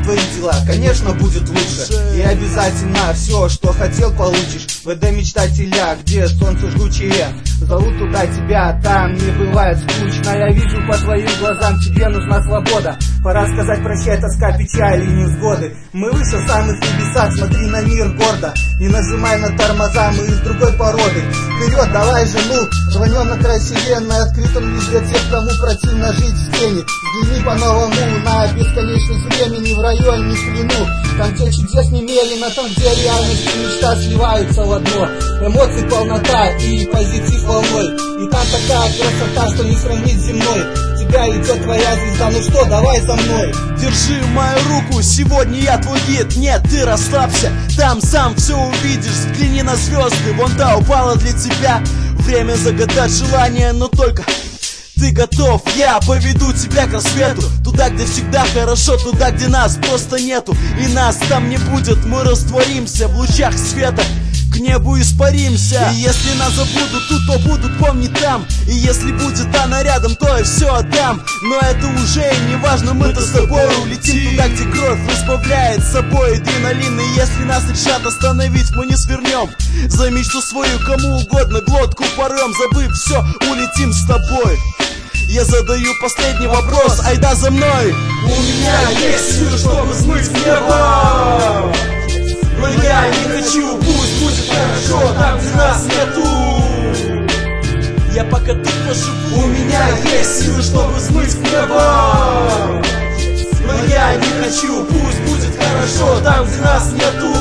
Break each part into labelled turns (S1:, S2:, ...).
S1: твои дела, конечно, будет лучше. И обязательно все, что хотел, получишь. ВД мечтателя, где солнце жгучее. Зовут туда тебя, там не бывает скучно. Я вижу по твоим глазам, тебе нужна свобода. Пора сказать прощай, тоска, печаль и невзгоды. Мы выше самых небесах, смотри на мир гордо. Не нажимай на тормоза, мы из другой породы. Вперед, давай жену, рванем на край вселенной. Открытым лишь для тех, кому противно жить в тени. Взгляни по-новому на бесконечность времени. В районе в плену, там где чудес немерено, там где реальность и мечта сливаются в одно. Эмоций полнота и позитив волной. И там такая красота, что не сравнить с земной. Тебя идет твоя звезда, ну что, давай за мной.
S2: Держи мою руку, сегодня я твой гид. Нет, ты расслабься, там сам все увидишь. Взгляни на звезды, вон та упала для тебя. Время загадать желание, но только ты готов. Я поведу тебя к рассвету, туда, где всегда хорошо, туда, где нас просто нету. И нас там не будет, мы растворимся в лучах света, к небу испаримся. И если нас забудут тут, то будут помнить там. И если будет она рядом, то я все отдам. Но это уже не важно, мы-то с тобой улетим туда, где кровь разбавляет собой адреналин. И если нас решат остановить, мы не свернем. За мечту свою кому угодно глотку порвем. Забыв все, улетим с тобой. Я задаю последний вопрос, айда за мной.
S3: У меня есть силы, чтобы смыть в небо. Но я не хочу, пусть будет хорошо, там где нас нету.
S2: Я пока тут поживу.
S3: У меня есть силы, чтобы смыть в небо. Но я не хочу, пусть будет хорошо, там где нас нету.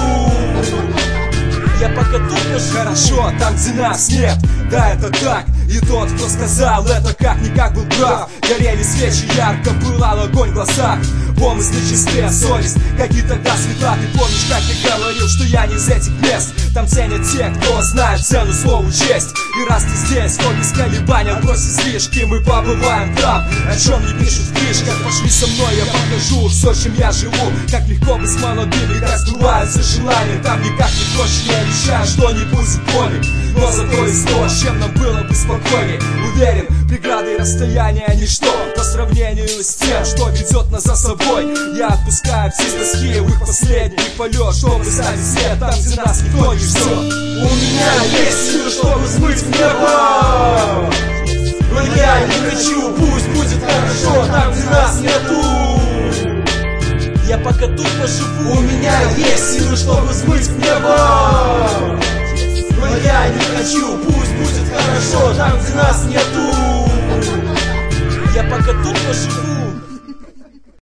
S2: Я пока тут поживу.
S3: Хорошо, там где нас нет, да это так. И тот, кто сказал это, как-никак был прав. Горели свечи, ярко пылал огонь в глазах. Помыслы чистые, совесть, какие тогда светла. Ты помнишь, как я говорил, что я не из этих мест. Там ценят те, кто знает цену слову честь. И раз ты здесь, то без колебания брось излишки. Мы побываем там, о чем не пишут в книжках. Пошли со мной, я покажу все, чем я живу. Как легко быть с молодыми, как сбываются желания. Там никак не проще, не обещаю, что не будет боли. Но зато есть то, с чем нам было бы спокойнее. Уверен, преграды и расстояния ничто по сравнению с тем, что ведет нас за собой. Я отпускаю все тоски в их последний полет, чтобы стать свет там, где нас никто не ждет. У меня есть силы, чтобы смыть в небо. Но я не хочу, пусть будет хорошо, там, где нас нету.
S2: Я пока тут поживу.
S3: У меня есть силы, чтобы смыть в небо. Но я не хочу, пусть будет хорошо, там, где нас нету.